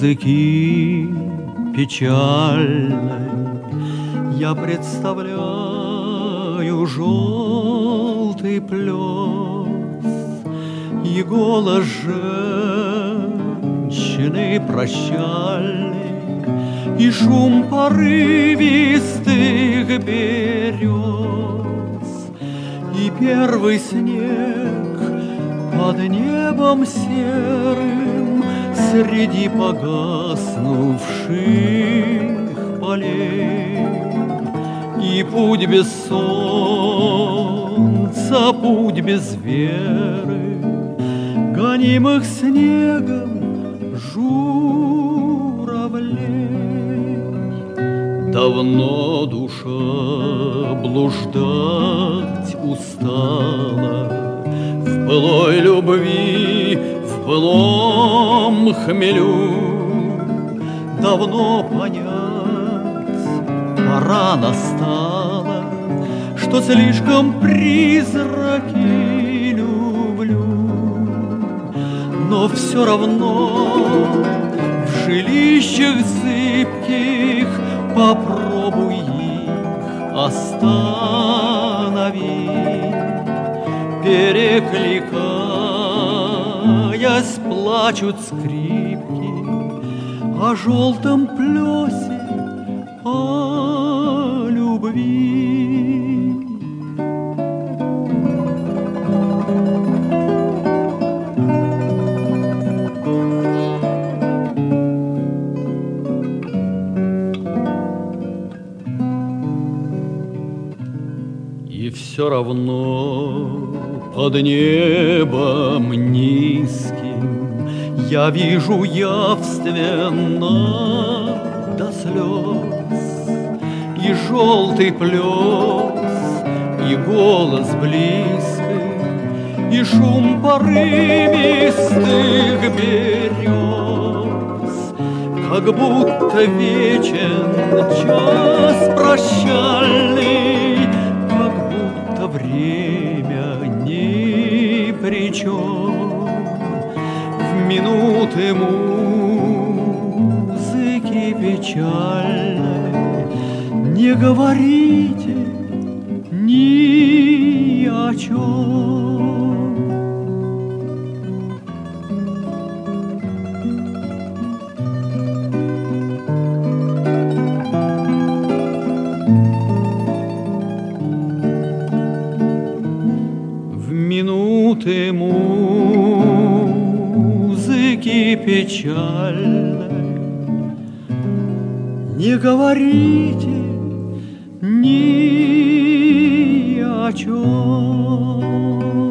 музыки печальной я представляю желтый плес и голос женщины прощальный, и шум порывистых берез, и первый снег под небом серым среди погаснувших полей. И путь без солнца, путь без веры, гонимых снегом журавлей. Давно душа блуждать устала в былой любви, в былом хмелю. Давно понять пора настала, что слишком призраки люблю. Но все равно в жилищах зыбких попробуй их остановить. Перекликаясь, плачут скрипки о желтом плесе, о любви. И все равно под небом низким я вижу явственно до слез и желтый плес, и голос близкий, и шум порывистых берез. Как будто вечен час прощальный, как будто время ни при чем. В минуты музыки печальной не говорите ни о чем. В минуты музыки печальной не говорите ни о чем.